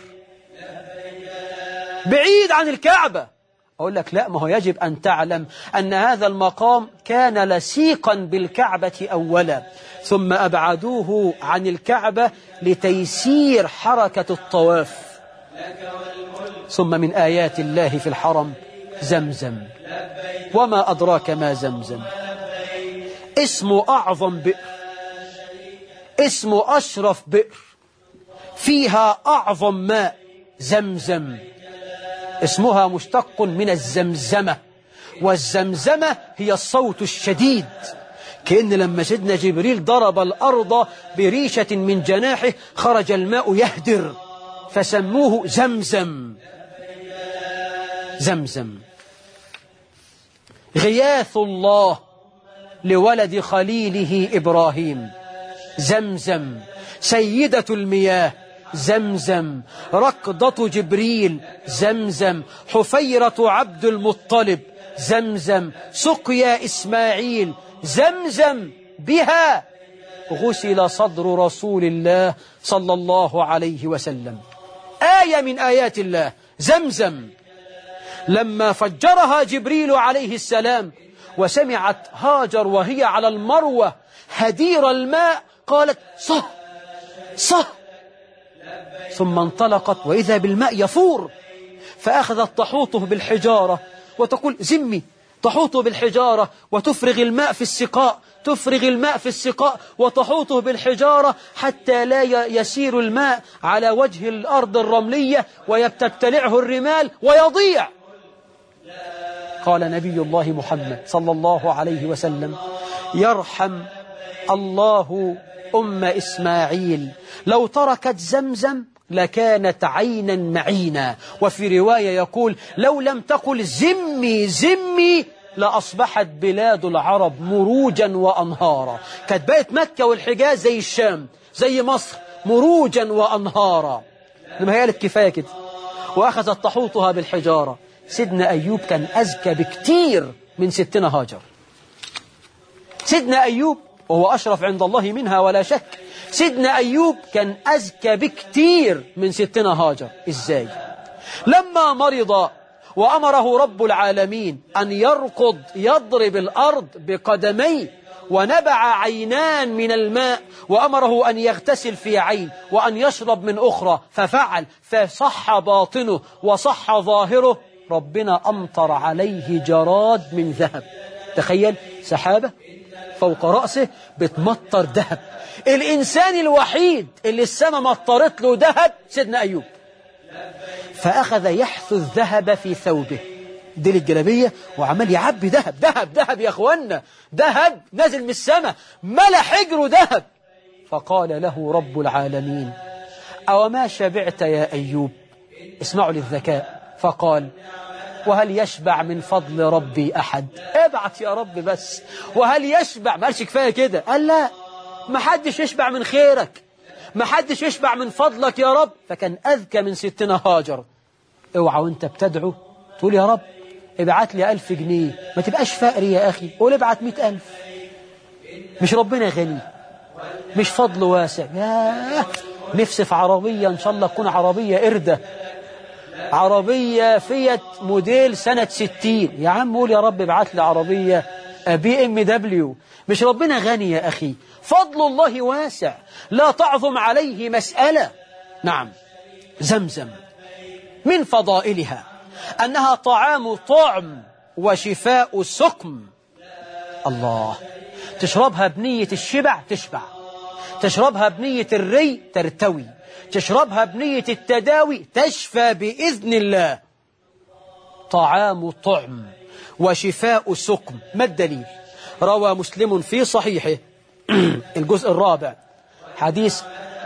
بعيد عن الكعبة. أقول لك لا، ما هو يجب أن تعلم أن هذا المقام كان لصيقا بالكعبة أولا، ثم أبعدوه عن الكعبة لتيسير حركة الطواف. ثم من آيات الله في الحرم زمزم، وما أدراك ما زمزم، اسمه أعظم بئر، اسمه أشرف بئر، فيها أعظم ماء زمزم، اسمها مشتق من الزمزمة، والزمزمة هي الصوت الشديد، كأن لما سيدنا جبريل ضرب الأرض بريشة من جناحه خرج الماء يهدر، فسموه زمزم. زمزم غياث الله لولد خليله إبراهيم، زمزم سيدة المياه، زمزم ركضة جبريل، زمزم حفيرة عبد المطلب، زمزم سقيا إسماعيل، زمزم بها غسل صدر رسول الله صلى الله عليه وسلم. آية من آيات الله زمزم. لما فجرها جبريل عليه السلام وسمعت هاجر وهي على المروة هدير الماء قالت: صه صه، ثم انطلقت وإذا بالماء يفور، فأخذت تحوطه بالحجارة وتقول: زمي، تحوطه بالحجارة وتفرغ الماء في السقاء، تفرغ الماء في السقاء وتحوطه بالحجارة حتى لا يسير الماء على وجه الأرض الرملية ويبتلعه الرمال ويضيع. قال نبي الله محمد صلى الله عليه وسلم: يرحم الله أم إسماعيل، لو تركت زمزم لكانت عينا معينا. وفي رواية يقول: لو لم تقل زمي زمي لأصبحت بلاد العرب مروجا وأنهارا. كانت بقت مكة والحجاز زي الشام زي مصر مروجا وأنهارا. لما هي قالت كفاية كده وأخذت تحوطها بالحجارة. سيدنا أيوب كان أزكى بكتير من ستنا هاجر. سيدنا أيوب وهو أشرف عند الله منها ولا شك، سيدنا أيوب كان أزكى بكتير من ستنا هاجر. إزاي؟ لما مرض وأمره رب العالمين أن يركض يضرب الأرض بقدميه ونبع عينان من الماء، وأمره أن يغتسل في عين وأن يشرب من أخرى، ففعل، فصح باطنه وصح ظاهره، ربنا أمطر عليه جراد من ذهب. تخيل سحابة فوق رأسه بتمطر ذهب. الإنسان الوحيد اللي السماء مطرت له ذهب سيدنا أيوب. فأخذ يحث الذهب في ثوبه، دي الجلابية، وعمال يعبي ذهب ذهب ذهب يا أخوانا، ذهب نازل من السماء ملا حجره ذهب. فقال له رب العالمين: أو ما شبعت يا أيوب؟ اسمعوا للذكاء. فقال: وهل يشبع من فضل ربي أحد؟ ابعت يا رب بس. وهل يشبع؟ ما قالش كفاية كده، قال لا، ما حدش يشبع من خيرك، ما حدش يشبع من فضلك يا رب. فكان أذكى من ستنا هاجر. اوعى وانت بتدعو تقول يا رب ابعت لي 1000 جنيه، ما تبقاش فقري يا أخي، قول ابعت 100,000. مش ربنا غني؟ مش فضل واسع؟ ياه، نفسي في عربية إن شاء الله تكون عربية إردة، عربية فيات موديل سنة 60. يا عم قول يا رب ابعت لي عربية BMW. مش ربنا غني يا أخي؟ فضل الله واسع، لا تعظم عليه مسألة. نعم، زمزم من فضائلها أنها طعام طعم وشفاء سقم. الله، تشربها بنية الشبع تشبع، تشربها بنية الري ترتوي، تشربها بنية التداوي تشفى بإذن الله. طعام طعم وشفاء سقم. ما الدليل؟ روى مسلم في صحيحه الجزء الرابع حديث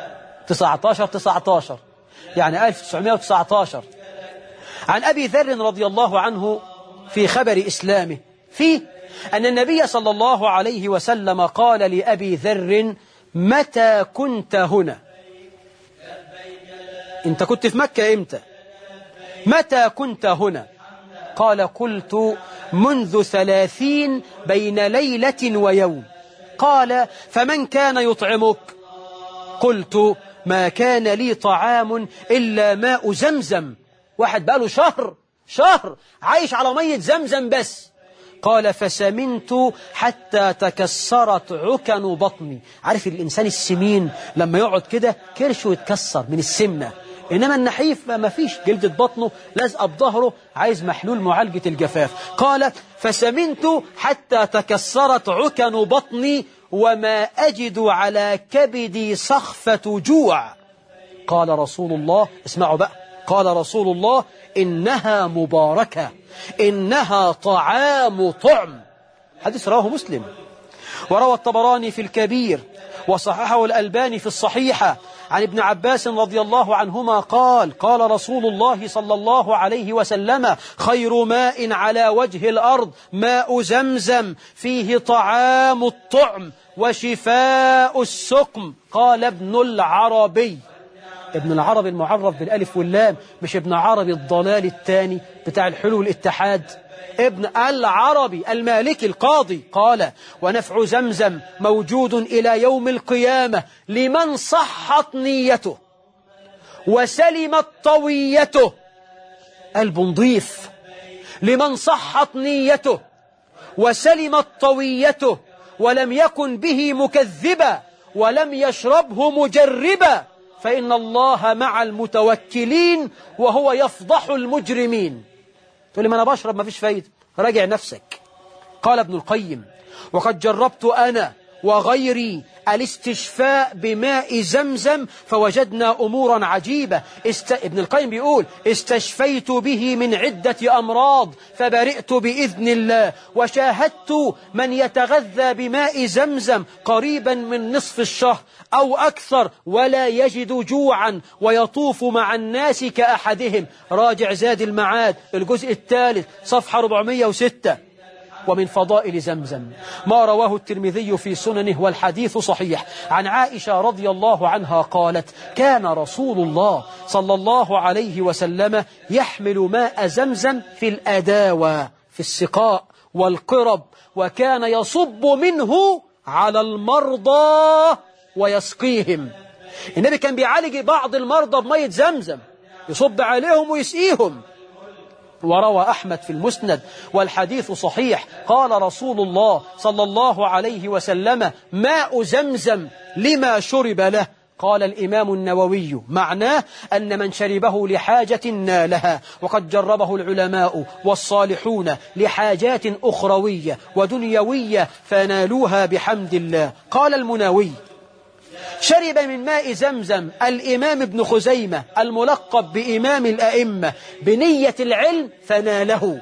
19 يعني 1919 عن أبي ذر رضي الله عنه في خبر إسلامه فيه أن النبي صلى الله عليه وسلم قال لأبي ذر: متى كنت هنا؟ أنت كنت في مكة إمتى؟ متى كنت هنا؟ قال: قلت منذ 30 بين ليلة ويوم. قال: فمن كان يطعمك؟ قلت: ما كان لي طعام إلا ماء زمزم. واحد بقاله شهر عايش على مية زمزم بس. قال: فسمنت حتى تكسرت عكن بطني. عارف الإنسان السمين لما يقعد كده كرشه يتكسر من السمنة، إنما النحيف ما فيش، جلدة بطنه لازقة بظهره، عايز محلول معالجة الجفاف. قال: فسمنت حتى تكسرت عكن بطني وما أجد على كبدي صخفة جوع. قال رسول الله، اسمعوا بقى، قال رسول الله: إنها مباركة، إنها طعام طعم. حديث رواه مسلم. وروى الطبراني في الكبير وصححه الألباني في الصحيحة عن ابن عباس رضي الله عنهما قال: قال رسول الله صلى الله عليه وسلم: خير ماء على وجه الأرض ماء زمزم فيه طعام الطعم وشفاء السقم. قال ابن العربي. ابن العربي المعرف بالألف واللام، مش ابن عربي الضلال الثاني بتاع الحلول والاتحاد. ابن العربي المالكي القاضي قال: ونفع زمزم موجود إلى يوم القيامة لمن صحت نيته وسلمت طويته. قلب نضيف، لمن صحت نيته وسلمت طويته ولم يكن به مكذبا ولم يشربه مجربا، فإن الله مع المتوكلين وهو يفضح المجرمين. تقول لي ما أنا بشرب ما فيش فايدة، راجع نفسك. قال ابن القيم: وقد جربت أنا وغيري الاستشفاء بماء زمزم فوجدنا أمورا عجيبة. ابن القيم بيقول: استشفيت به من عدة أمراض فبرئت بإذن الله، وشاهدت من يتغذى بماء زمزم قريبا من نصف الشهر أو أكثر ولا يجد جوعا ويطوف مع الناس كأحدهم. راجع زاد المعاد الجزء الثالث صفحة 406. ومن فضائل زمزم ما رواه الترمذي في سننه والحديث صحيح عن عائشة رضي الله عنها قالت: كان رسول الله صلى الله عليه وسلم يحمل ماء زمزم في الأداوة في السقاء والقرب، وكان يصب منه على المرضى ويسقيهم. النبي كان بيعالج بعض المرضى بمية زمزم، يصب عليهم ويسقيهم. وروى أحمد في المسند والحديث صحيح قال رسول الله صلى الله عليه وسلم: ماء زمزم لما شرب له. قال الإمام النووي: معناه أن من شربه لحاجة نالها، وقد جربه العلماء والصالحون لحاجات أخروية ودنيوية فنالوها بحمد الله. قال المناوي: شرب من ماء زمزم الإمام ابن خزيمة الملقب بإمام الأئمة بنية العلم فناله،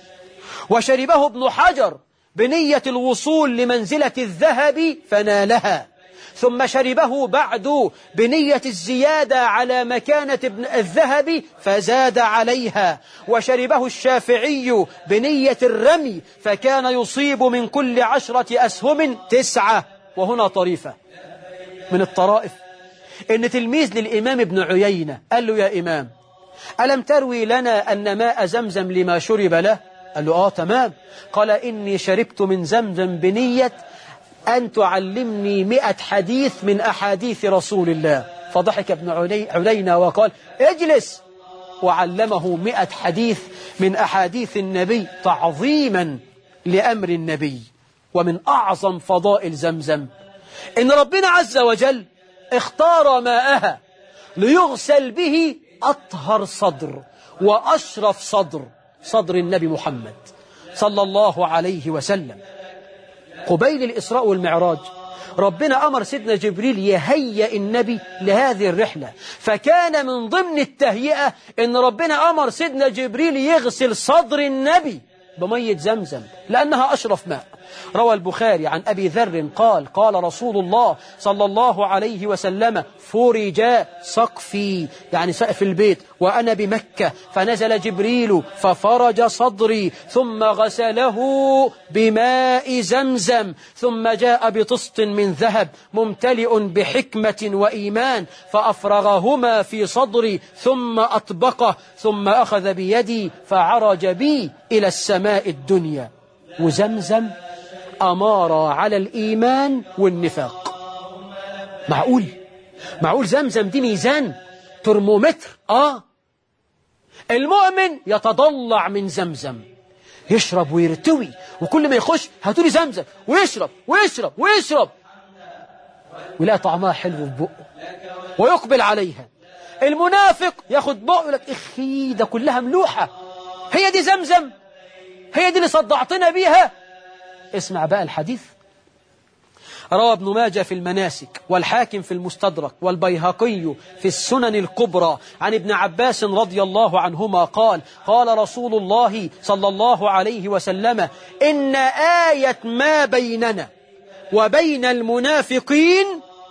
وشربه ابن حجر بنية الوصول لمنزلة الذهب فنالها، ثم شربه بعد بنية الزيادة على مكانة ابن الذهب فزاد عليها، وشربه الشافعي بنية الرمي فكان يصيب من كل 10 أسهم 9. وهنا طريفة من الطرائف إن تلميذ للإمام ابن عيينة قال له: يا إمام، ألم تروي لنا أن ماء زمزم لما شرب له؟ قال له تمام. قال إني شربت من زمزم بنية أن تعلمني 100 حديث من أحاديث رسول الله. فضحك ابن علينا وقال اجلس، وعلمه 100 حديث من أحاديث النبي تعظيما لأمر النبي. ومن أعظم فضائل زمزم إن ربنا عز وجل اختار ماءها ليغسل به أطهر صدر وأشرف صدر النبي محمد صلى الله عليه وسلم. قبيل الإسراء والمعراج ربنا أمر سيدنا جبريل يهيئ النبي لهذه الرحلة، فكان من ضمن التهيئة إن ربنا أمر سيدنا جبريل يغسل صدر النبي بمية زمزم لأنها أشرف ماء. روى البخاري عن أبي ذر قال رسول الله صلى الله عليه وسلم فرج سقفي، يعني سقف البيت، وأنا بمكة، فنزل جبريل ففرج صدري ثم غسله بماء زمزم، ثم جاء بطست من ذهب ممتلئ بحكمة وإيمان فأفرغهما في صدري ثم أطبقه، ثم أخذ بيدي فعرج بي إلى السماء الدنيا. وزمزم أمارة على الإيمان والنفاق. معقول زمزم دي ميزان ترمومتر؟ المؤمن يتضلع من زمزم، يشرب ويرتوي، وكل ما يخش هاتولي زمزم، ويشرب ويشرب ويشرب، ويلاقي طعمها حلو في بقه ويقبل عليها. المنافق ياخد بقه يقول لك اخي ده كلها ملوحة، هي دي زمزم؟ هي دي اللي صدعتنا بيها؟ اسمع بقى الحديث. روى ابن ماجه في المناسك، والحاكم في المستدرك، والبيهقي في السنن الكبرى عن ابن عباس رضي الله عنهما قال رسول الله صلى الله عليه وسلم إن آية ما بيننا وبين المنافقين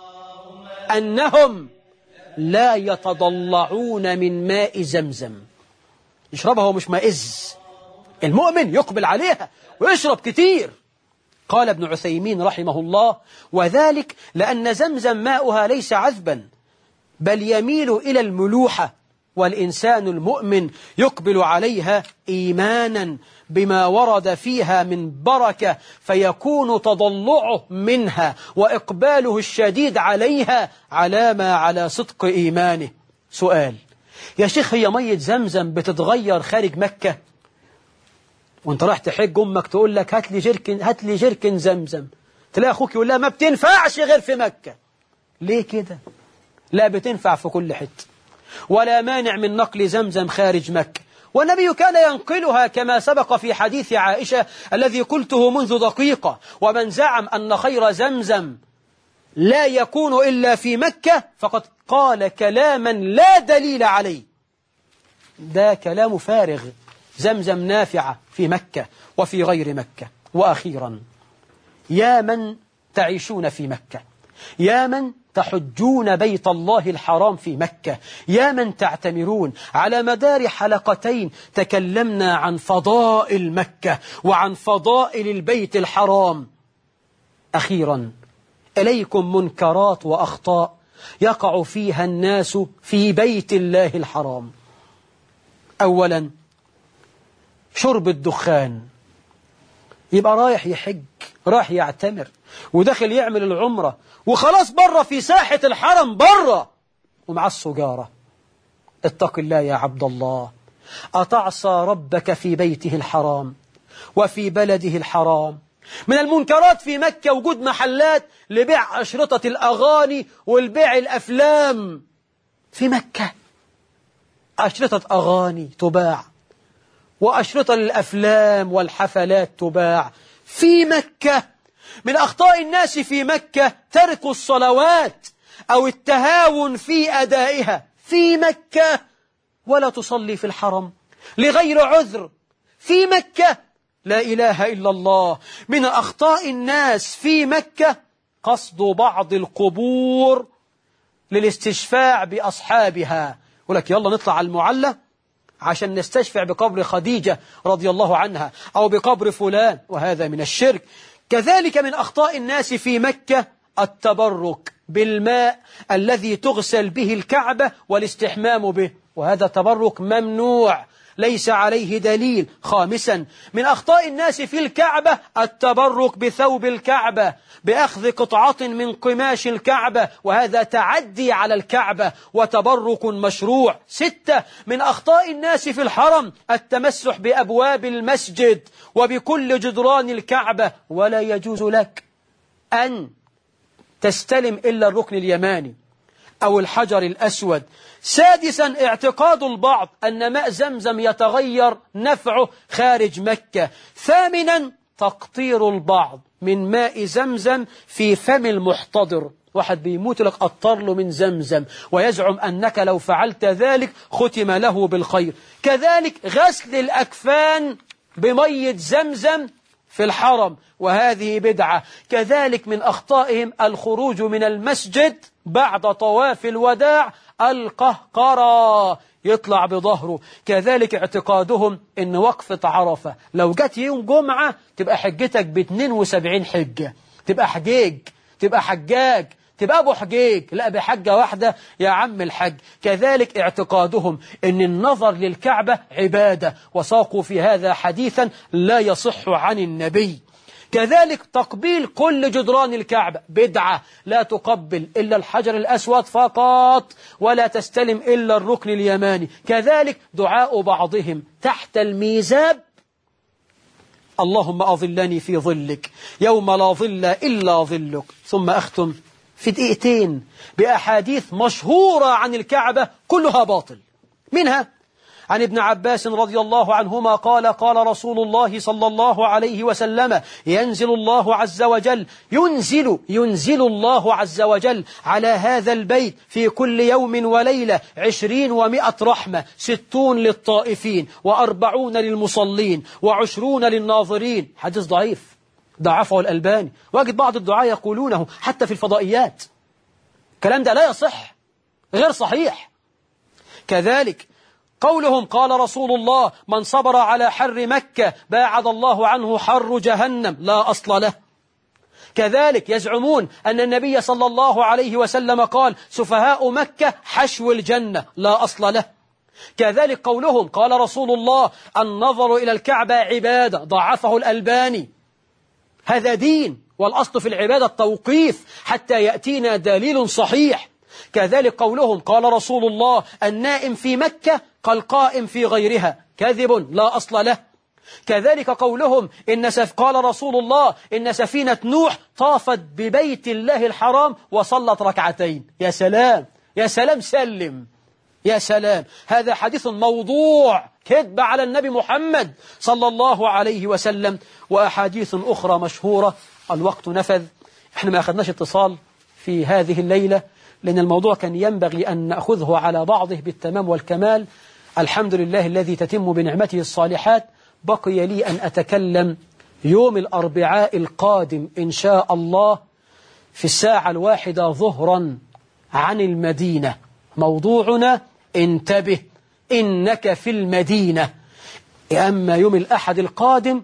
أنهم لا يتضلعون من ماء زمزم. يشربها ومش مائز، المؤمن يقبل عليها ويشرب كتير. قال ابن عثيمين رحمه الله وذلك لأن زمزم ماؤها ليس عذبا بل يميل إلى الملوحة، والإنسان المؤمن يقبل عليها إيمانا بما ورد فيها من بركة، فيكون تضلعه منها وإقباله الشديد عليها علامة على صدق إيمانه. سؤال يا شيخ، هي مية زمزم بتتغير خارج مكة؟ وانت راح تحج امك تقول لك هات لي جركن زمزم، تلاقي اخوك يقول لها ما بتنفعش غير في مكة. ليه كده؟ لا، بتنفع في كل حته، ولا مانع من نقل زمزم خارج مكة، والنبي كان ينقلها كما سبق في حديث عائشة الذي قلته منذ دقيقة. ومن زعم أن خير زمزم لا يكون إلا في مكة فقد قال كلاما لا دليل عليه، ده كلام فارغ. زمزم نافعة في مكة وفي غير مكة. وأخيرا، يا من تعيشون في مكة، يا من تحجون بيت الله الحرام في مكة، يا من تعتمرون، على مدار حلقتين تكلمنا عن فضائل مكة وعن فضائل البيت الحرام. أخيرا، إليكم منكرات وأخطاء يقع فيها الناس في بيت الله الحرام. أولا، شرب الدخان. يبقى رايح يحج، رايح يعتمر، وداخل يعمل العمرة، وخلاص بره في ساحة الحرم بره ومع السجارة. اتق الله يا عبد الله، أتعصى ربك في بيته الحرام وفي بلده الحرام. من المنكرات في مكة وجود محلات لبيع أشرطة الأغاني والبيع الأفلام. في مكة أشرطة أغاني تباع، وأشرطة للأفلام والحفلات تباع في مكة. من أخطاء الناس في مكة ترك الصلوات أو التهاون في أدائها في مكة، ولا تصلي في الحرم لغير عذر في مكة. لا إله إلا الله. من أخطاء الناس في مكة قصد بعض القبور للاستشفاع بأصحابها، يقول لك يلا نطلع على المعلى عشان نستشفع بقبر خديجة رضي الله عنها أو بقبر فلان، وهذا من الشرك. كذلك من أخطاء الناس في مكة التبرك بالماء الذي تغسل به الكعبة والاستحمام به، وهذا تبرك ممنوع ليس عليه دليل. خامسا، من أخطاء الناس في الكعبة التبرك بثوب الكعبة، بأخذ قطعة من قماش الكعبة، وهذا تعدي على الكعبة وتبرك مشروع. 6، من أخطاء الناس في الحرم التمسح بأبواب المسجد وبكل جدران الكعبة، ولا يجوز لك أن تستلم إلا الركن اليماني أو الحجر الأسود. 6، اعتقاد البعض أن ماء زمزم يتغير نفعه خارج مكة. 8، تقطير البعض من ماء زمزم في فم المحتضر، واحد بيموت لك قطر له من زمزم ويزعم أنك لو فعلت ذلك ختم له بالخير. كذلك غسل الأكفان بمية زمزم في الحرم، وهذه بدعة. كذلك من أخطائهم الخروج من المسجد بعد طواف الوداع القهقرة، يطلع بظهره. كذلك اعتقادهم ان وقفة عرفة لو جت يوم جمعة تبقى حجتك ب72 حجة، تبقى حجيج، تبقى حجاج، تبقى أبو حجيج، لا بحجة واحدة يا عم الحج. كذلك اعتقادهم ان النظر للكعبة عبادة، وساقوا في هذا حديثا لا يصح عن النبي. كذلك تقبيل كل جدران الكعبة بدعة، لا تقبل إلا الحجر الأسود فقط، ولا تستلم إلا الركن اليماني. كذلك دعاء بعضهم تحت الميزاب: اللهم أظلني في ظلك يوم لا ظل إلا ظلك. ثم أختم في دقيقتين بأحاديث مشهورة عن الكعبة كلها باطل. منها عن ابن عباس رضي الله عنهما قال: قال رسول الله صلى الله عليه وسلم: ينزل الله عز وجل ينزل الله عز وجل على هذا البيت في كل يوم وليلة 20 و100 رحمة، 60 للطائفين و40 للمصلين و20 للناظرين. حديث ضعيف ضعفه الألباني، واجد بعض الدعاء يقولونه حتى في الفضائيات. الكلام ده لا يصح، غير صحيح. كذلك قولهم قال رسول الله: من صبر على حر مكة باعد الله عنه حر جهنم، لا أصل له. كذلك يزعمون أن النبي صلى الله عليه وسلم قال: سفهاء مكة حشو الجنة، لا أصل له. كذلك قولهم قال رسول الله: النظر إلى الكعبة عبادة، ضعفه الألباني. هذا دين، والأصل في العبادة التوقيف حتى يأتينا دليل صحيح. كذلك قولهم قال رسول الله: النائم في مكة كالقائم في غيرها، كذب لا أصل له. كذلك قولهم قال رسول الله: إن سفينة نوح طافت ببيت الله الحرام وصلت ركعتين. يا سلام يا سلام، سلم يا سلام. هذا حديث موضوع، كذب على النبي محمد صلى الله عليه وسلم. وأحاديث أخرى مشهورة. الوقت نفذ، احنا ما أخذناش اتصال في هذه الليلة لأن الموضوع كان ينبغي أن نأخذه على بعضه بالتمام والكمال. الحمد لله الذي تتم بنعمته الصالحات. بقي لي أن أتكلم يوم الأربعاء القادم إن شاء الله في 1:00 ظهرا عن المدينة. موضوعنا: انتبه إنك في المدينة. أما يوم الأحد القادم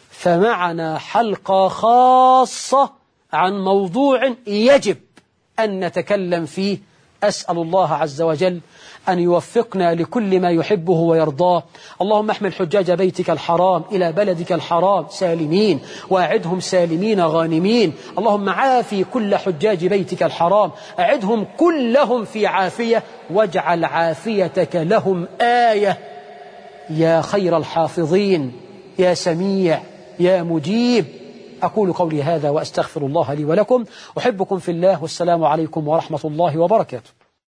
فمعنا حلقة خاصة عن موضوع يجب أن نتكلم فيه. أسأل الله عز وجل أن يوفقنا لكل ما يحبه ويرضاه. اللهم احمل حجاج بيتك الحرام إلى بلدك الحرام سالمين، وأعدهم سالمين غانمين. اللهم عافي كل حجاج بيتك الحرام، أعدهم كلهم في عافية، واجعل عافيتك لهم آية. يا خير الحافظين، يا سميع، يا مجيب. أقول قولي هذا وأستغفر الله لي ولكم. أحبكم في الله، والسلام عليكم ورحمة الله وبركاته.